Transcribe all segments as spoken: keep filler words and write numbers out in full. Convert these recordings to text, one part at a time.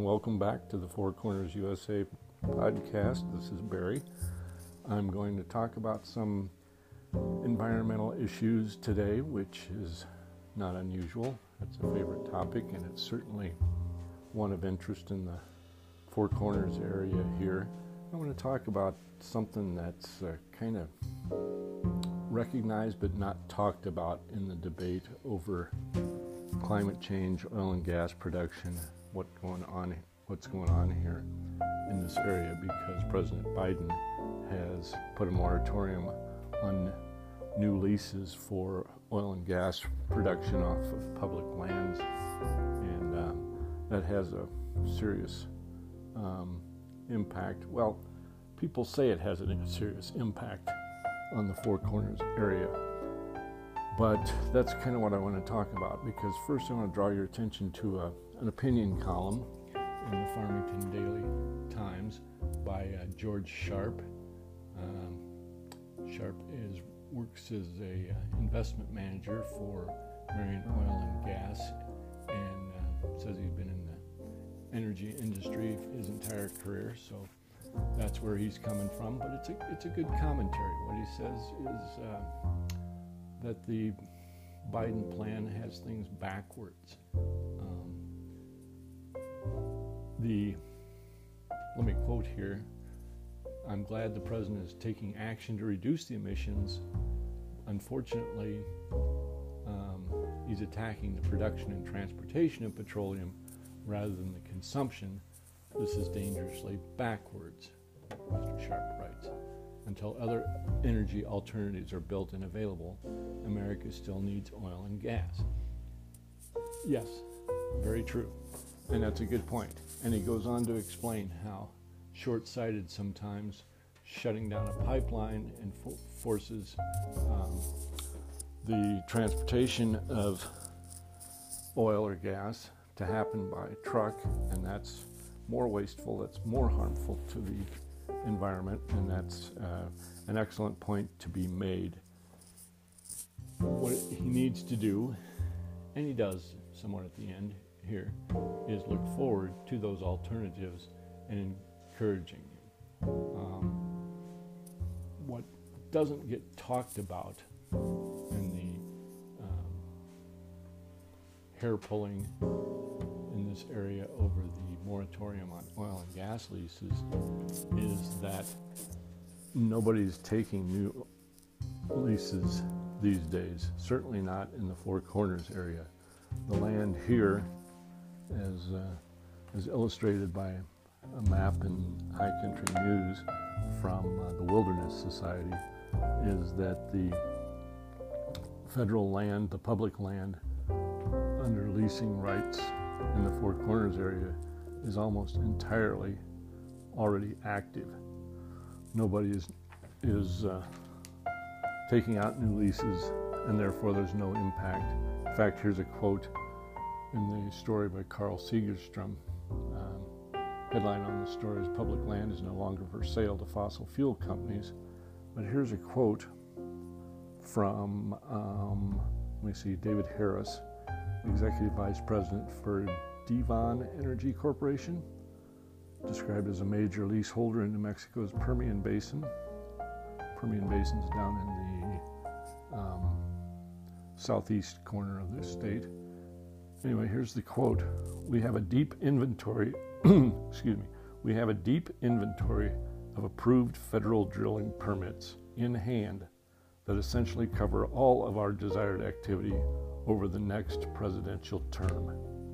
welcome back to the Four Corners U S A podcast. This is Barry. I'm going to talk about some environmental issues today, which is not unusual. It's a favorite topic, and it's certainly one of interest in the Four Corners area here. I want to talk about something that's uh, kind of recognized but not talked about in the debate over climate change, oil and gas production, what going on, what's going on here in this area, because President Biden has put a moratorium on new leases for oil and gas production off of public lands, and um, that has a serious um, impact. Well, people say it has a serious impact on the Four Corners area, but that's kind of what I want to talk about, because first I want to draw your attention to a, an opinion column in the Farmington Daily Times by uh, George Sharp. Um, Sharp is works as a uh, investment manager for Marion Oil and Gas, and uh, says he's been in the energy industry his entire career, so that's where he's coming from. But it's a it's a good commentary. What he says is uh, that the Biden plan has things backwards. Um, the let me quote here. I'm glad the president is taking action to reduce the emissions. Unfortunately, um, he's attacking the production and transportation of petroleum rather than the consumption. This is dangerously backwards, Mister Sharp writes. Until other energy alternatives are built and available, America still needs oil and gas. Yes, very true. And that's a good point. And he goes on to explain how short-sighted sometimes shutting down a pipeline and fo- forces um, the transportation of oil or gas to happen by truck, and that's more wasteful, that's more harmful to the environment, and that's uh, an excellent point to be made. What he needs to do, and he does somewhat at the end here, is look forward to those alternatives and encouraging them. Um, what doesn't get talked about in the um, hair pulling in this area over the moratorium on oil and gas leases is that nobody's taking new leases these days, certainly not in the Four Corners area. The land here, as uh, is illustrated by a map in High Country News from uh, the Wilderness Society, is that the federal land, the public land under leasing rights in the Four Corners area is almost entirely already active. Nobody is is uh, taking out new leases, and therefore there's no impact. In fact, here's a quote in the story by Carl Segerstrom. Um, headline on the story is "Public land is no longer for sale to fossil fuel companies." But here's a quote from, um, let me see, David Harris, Executive Vice President for Devon Energy Corporation, described as a major leaseholder in New Mexico's Permian Basin. Permian Basin is down in the um, southeast corner of this state. Anyway, here's the quote. We have a deep inventory, excuse me, we have a deep inventory of approved federal drilling permits in hand that essentially cover all of our desired activity over the next presidential term.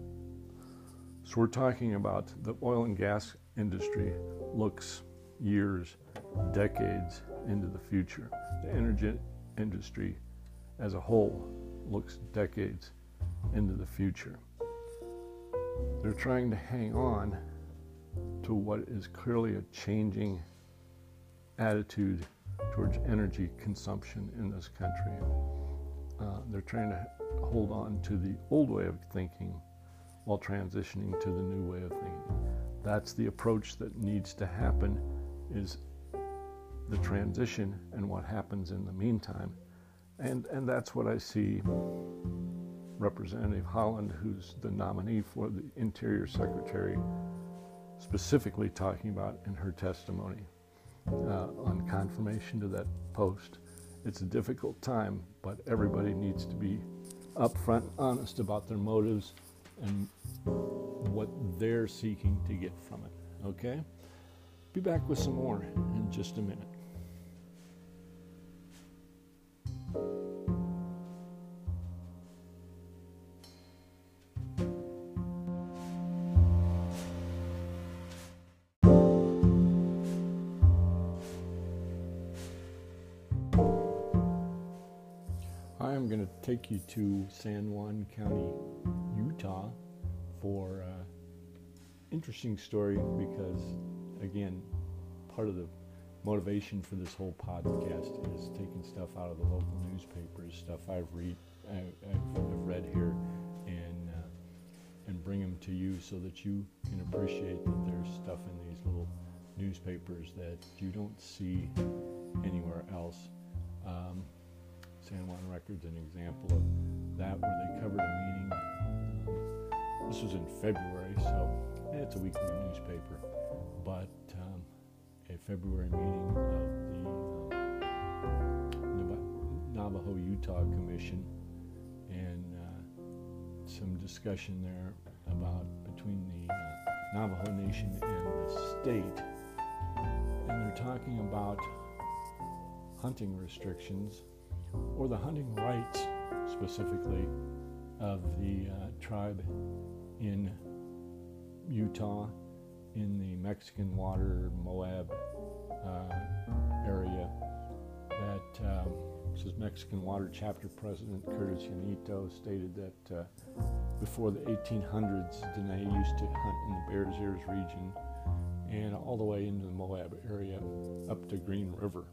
So we're talking about the oil and gas industry looks years, decades into the future. The energy industry as a whole looks decades into the future. They're trying to hang on to what is clearly a changing attitude towards energy consumption in this country. Uh, they're trying to hold on to the old way of thinking while transitioning to the new way of thinking. That's the approach that needs to happen, is the transition and what happens in the meantime. And, and that's what I see Representative Haaland, who's the nominee for the Interior Secretary, specifically talking about in her testimony uh, on confirmation to that post. It's a difficult time, but everybody needs to be upfront, honest about their motives and what they're seeking to get from it, okay? Be back with some more in just a minute. I'm going to take you to San Juan County, Utah for an interesting story because, again, part of the motivation for this whole podcast is taking stuff out of the local newspapers, stuff I've read, I, I've, I've read here, and uh, and bring them to you so that you can appreciate that there's stuff in these little newspapers that you don't see anywhere else. Um, San Juan Record's an example of that, where they covered a meeting. Um, this was in February, so eh, it's a weekly newspaper, but um, a February meeting of the um, Navajo Utah Commission, and uh, some discussion there about between the uh, Navajo Nation and the state, and they're talking about hunting restrictions, or the hunting rights specifically of the uh, tribe in Utah, in the Mexican Water, Moab uh, area. That um, this is Mexican Water Chapter President Curtis Yanito stated that uh, before the eighteen hundreds, Dene used to hunt in the Bears Ears region and all the way into the Moab area up to Green River.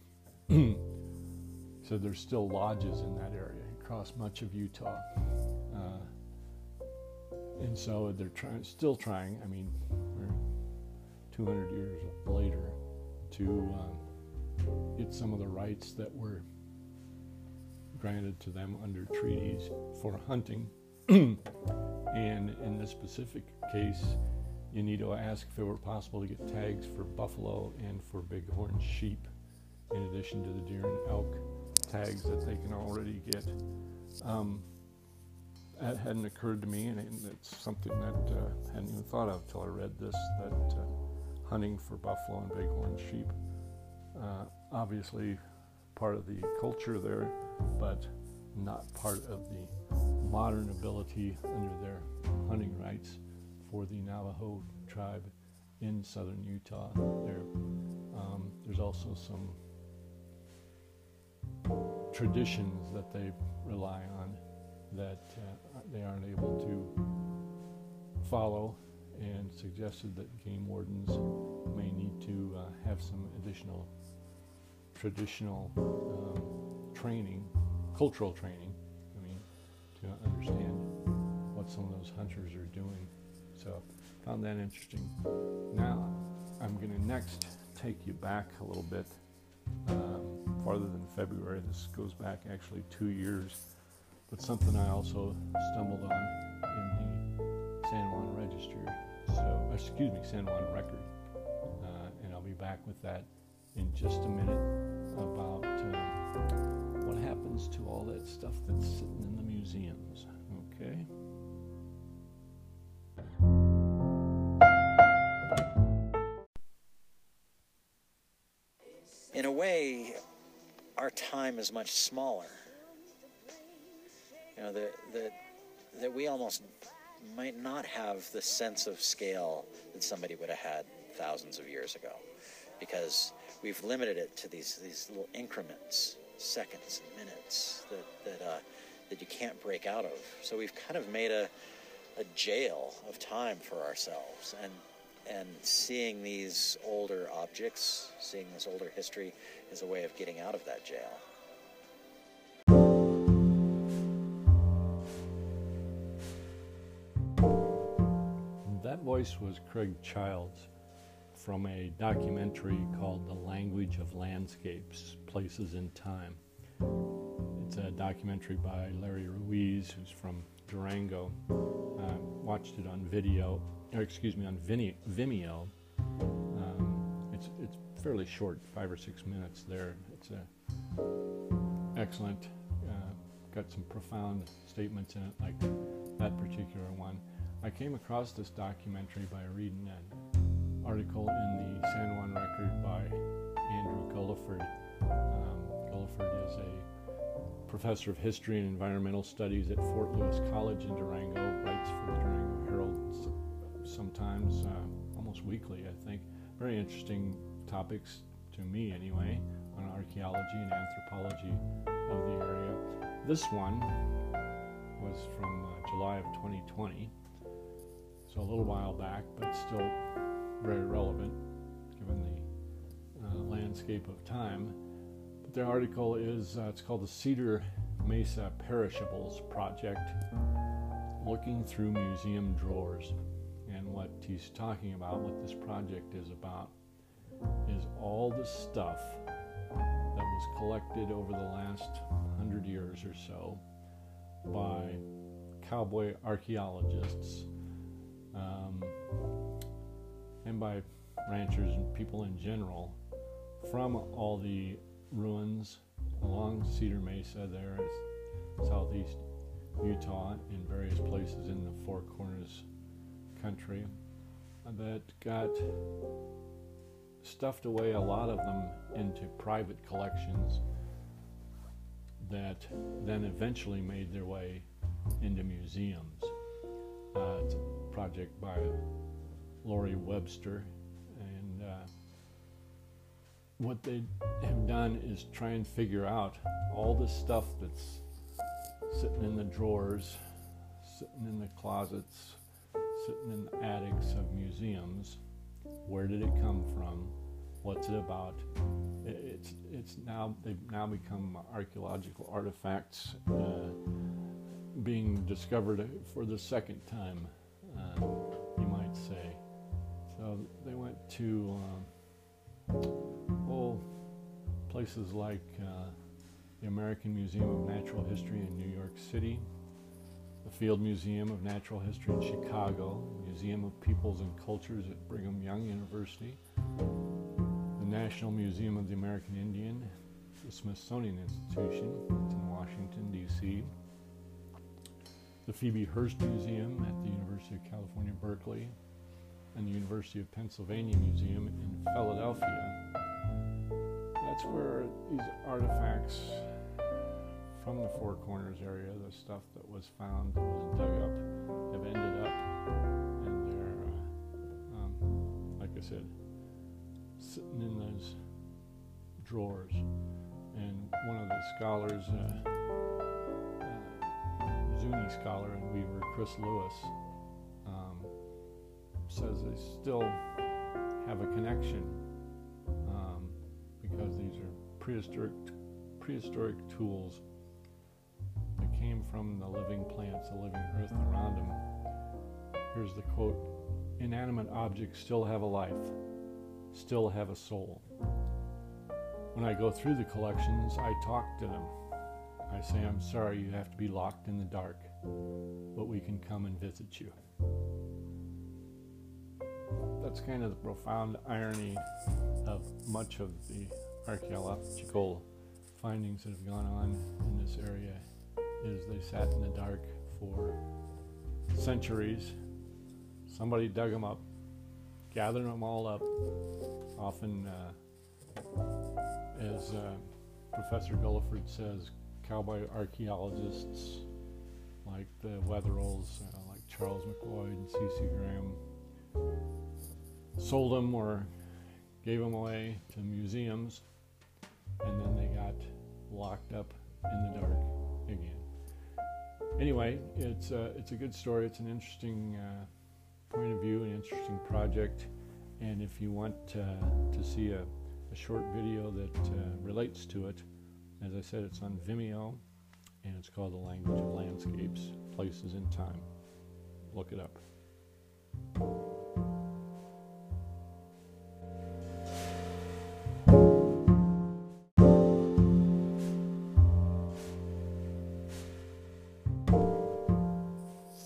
So there's still lodges in that area across much of Utah. Uh, and so they're trying, still trying, I mean, we're two hundred years later, to um, get some of the rights that were granted to them under treaties for hunting. And in this specific case, you need to ask if it were possible to get tags for buffalo and for bighorn sheep, in addition to the deer and elk tags that they can already get. Um, that hadn't occurred to me, and it's something that uh, I hadn't even thought of until I read this, that uh, hunting for buffalo and bighorn sheep, uh, obviously part of the culture there, but not part of the modern ability under their hunting rights for the Navajo tribe in southern Utah. There, um, there's also some traditions that they rely on that uh, they aren't able to follow, and suggested that game wardens may need to uh, have some additional traditional um, training, cultural training, I mean, to understand what some of those hunters are doing. So found that interesting. Now I'm going to next take you back a little bit, um, farther than February. This goes back actually two years, but something I also stumbled on in the San Juan Register, so, excuse me, San Juan Record, uh, and I'll be back with that in just a minute about um, what happens to all that stuff that's sitting in the museums, okay? In a way, our time is much smaller. You know, that that that we almost might not have the sense of scale that somebody would have had thousands of years ago, because we've limited it to these these little increments, seconds and minutes that that uh, that you can't break out of. So we've kind of made a a jail of time for ourselves, and and seeing these older objects, seeing this older history, is a way of getting out of that jail. That voice was Craig Childs from a documentary called The Language of Landscapes, Places in Time. It's a documentary by Larry Ruiz, who's from Durango. Uh, watched it on video, or excuse me, on Vine- Vimeo. Um, it's it's fairly short, five or six minutes there. It's a excellent, uh, got some profound statements in it, like that particular one. I came across this documentary by reading an article in the San Juan Record by Andrew Gulliford. Um, Gulliford is a professor of history and environmental studies at Fort Lewis College in Durango, writes for the Durango Herald sometimes, uh, almost weekly, I think. Very interesting topics, to me anyway, on archaeology and anthropology of the area. This one was from uh, July of twenty twenty, so a little while back, but still very relevant given the uh, landscape of time. But the article is, uh, it's called the Cedar Mesa Perishables Project, Looking Through Museum Drawers. And what he's talking about, what this project is about, is all the stuff that was collected over the last hundred years or so by cowboy archaeologists um, and by ranchers and people in general from all the ruins along Cedar Mesa there in southeast Utah and various places in the Four Corners country that got stuffed away, a lot of them into private collections that then eventually made their way into museums. Uh, it's a project by Lori Webster, and uh, what they have done is try and figure out all the stuff that's sitting in the drawers, sitting in the closets, sitting in the attics of museums. Where did it come from? What's it about? It's it's now they've now become archaeological artifacts uh, being discovered for the second time, uh, you might say. So they went to um, oh places like uh, the American Museum of Natural History in New York City, the Field Museum of Natural History in Chicago, Museum of Peoples and Cultures at Brigham Young University, the National Museum of the American Indian, the Smithsonian Institution, it's in Washington, D C, the Phoebe Hearst Museum at the University of California, Berkeley, and the University of Pennsylvania Museum in Philadelphia. That's where these artifacts from the Four Corners area, the stuff that was found, that was dug up, have ended up, and they're, uh, um, like I said, sitting in those drawers. And one of the scholars, uh, uh, Zuni scholar and weaver Chris Lewis, um, says they still have a connection um, because these are prehistoric prehistoric tools that came from the living plants, the living earth around them. Here's the quote: "Inanimate objects still have a life, still have a soul. When I go through the collections, I talk to them. I say, I'm sorry you have to be locked in the dark, but we can come and visit you." That's kind of the profound irony of much of the archaeological findings that have gone on in this area, is they sat in the dark for centuries. Somebody dug them up, gathered them all up, often, uh, as uh, Professor Gulliford says, cowboy archaeologists like the Wetherells, uh, like Charles McLeod and C C Graham, sold them or gave them away to museums, and then they got locked up in the dark again. Anyway, it's a, it's a good story. It's an interesting uh, point of view, an interesting project, and if you want uh, to see a, a short video that uh, relates to it, as I said, it's on Vimeo, and it's called The Language of Landscapes, Places in Time. Look it up.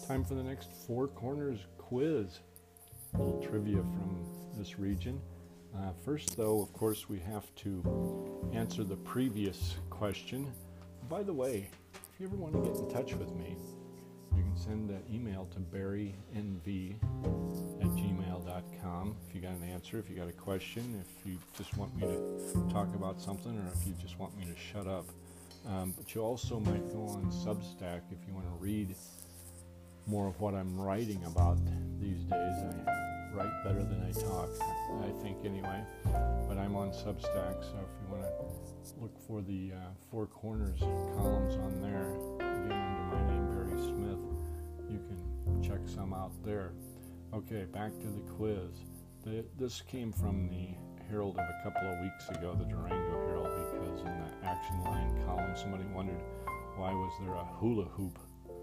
time for the next Four Corners quiz. A little trivia from this region. Uh, first, though, of course, we have to answer the previous question. By the way, if you ever want to get in touch with me, you can send an email to barry n v at gmail dot com if you got an answer, if you got a question, if you just want me to talk about something, or if you just want me to shut up. Um, but you also might go on Substack if you want to read more of what I'm writing about these days. I write better than I talk, I think anyway. But I'm on Substack, so if you want to look for the uh, Four Corners columns on there, again under my name, Barry Smith, you can check some out there. Okay, back to the quiz. The, this came from the Herald of a couple of weeks ago, the Durango Herald, because in the action line column somebody wondered why was there a hula hoop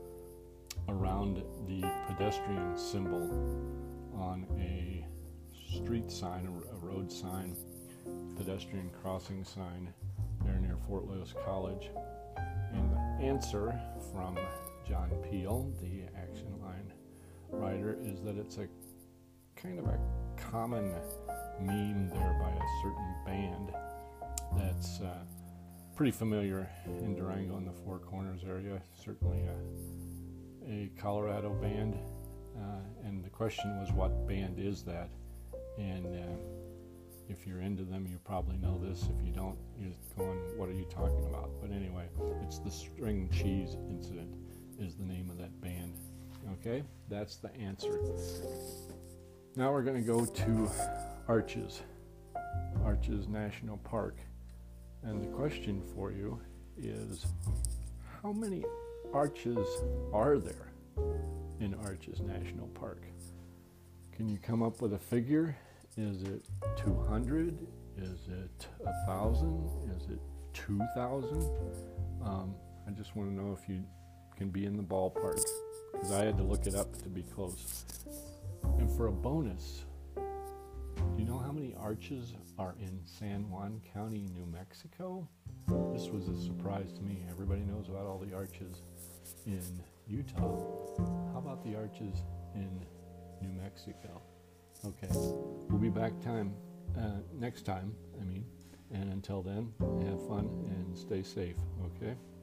around the pedestrian symbol on a street sign, a, a road sign, pedestrian crossing sign there near Fort Lewis College. And the answer from John Peel, the action line writer, is that it's a kind of a common meme there by a certain band that's uh, pretty familiar in Durango and the Four Corners area, certainly a, a Colorado band. Uh, and the question was, what band is that? And uh, if you're into them, you probably know this. If you don't, you're going, what are you talking about? But anyway, it's the String Cheese Incident is the name of that band. Okay, that's the answer. Now we're going to go to Arches, Arches National Park. And the question for you is, how many arches are there in Arches National Park? Can you come up with a figure? Is it two hundred? Is it one thousand? Is it two thousand? Um, I just want to know if you can be in the ballpark, because I had to look it up to be close. And for a bonus, do you know how many arches are in San Juan County, New Mexico? This was a surprise to me. Everybody knows about all the arches in Utah. How about the arches in New Mexico? Okay, we'll be back time uh, next time, I mean, and until then, have fun and stay safe, okay?